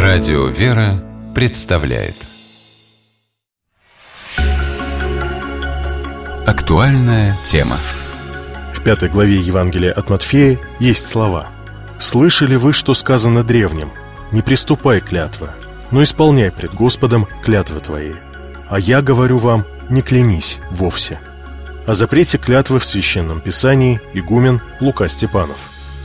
Радио «Вера» представляет актуальная тема. В 5 главе Евангелия от Матфея есть слова: «Слышали вы, что сказано древним? Не приступай клятвы, но исполняй пред Господом клятвы твои. А я говорю вам, не клянись вовсе». О запрете клятвы в Священном Писании игумен Лука Степанов.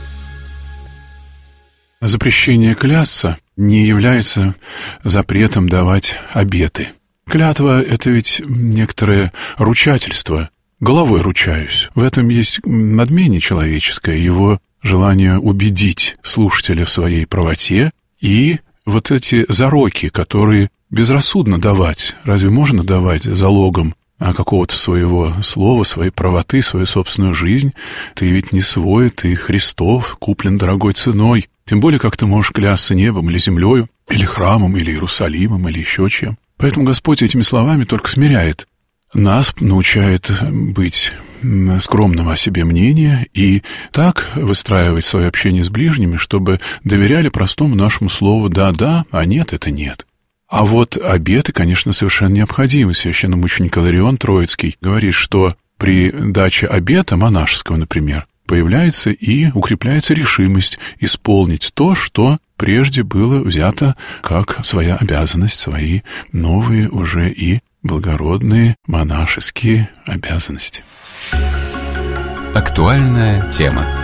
Запрещение клясться не является запретом давать обеты. Клятва — это ведь некоторое ручательство. Головой ручаюсь. В этом есть надмение человеческое, его желание убедить слушателя в своей правоте, и вот эти зароки, которые безрассудно давать. Разве можно давать залогом какого-то своего слова, своей правоты, свою собственную жизнь? Ты ведь не свой, ты Христов, куплен дорогой ценой. Тем более, как ты можешь клясться небом или землею, или храмом, или Иерусалимом, или еще чем. Поэтому Господь этими словами только смиряет нас, научает быть скромного о себе мнения и так выстраивать свое общение с ближними, чтобы доверяли простому нашему слову «да-да», а «нет» — это «нет». А вот обеты, конечно, совершенно необходимы. Священномученик Иларион Троицкий говорит, что при даче обета монашеского, например, появляется и укрепляется решимость исполнить то, что прежде было взято как своя обязанность, свои новые уже и благородные монашеские обязанности. Актуальная тема.